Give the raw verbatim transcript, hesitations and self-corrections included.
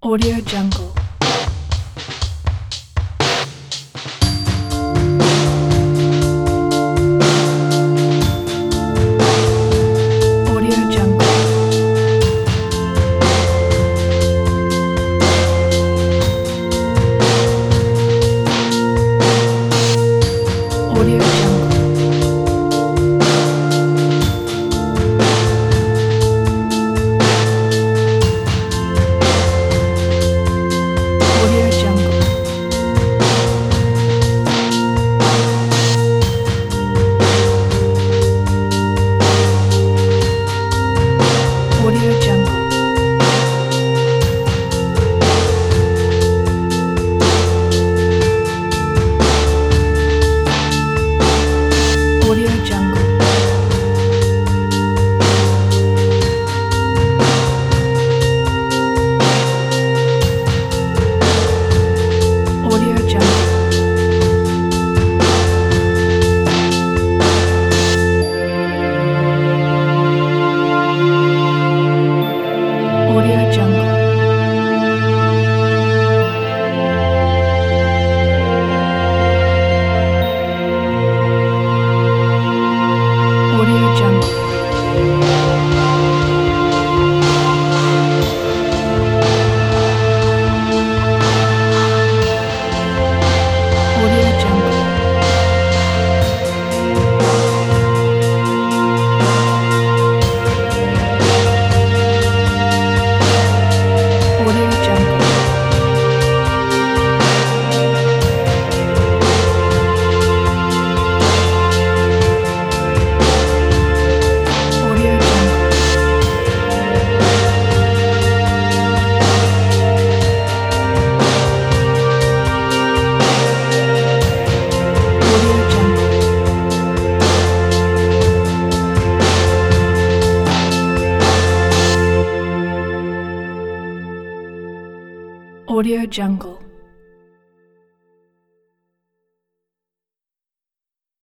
Audio Jungle. Audio Jungle. Audio Jungle. Audio Jungle. Audio Jungle. Audio Jungle. Audio Jungle. Audio Jungle. Audio Jungle. Audio Jungle. Audio Jungle. Audio Jungle. Audio Jungle. Audio Jungle.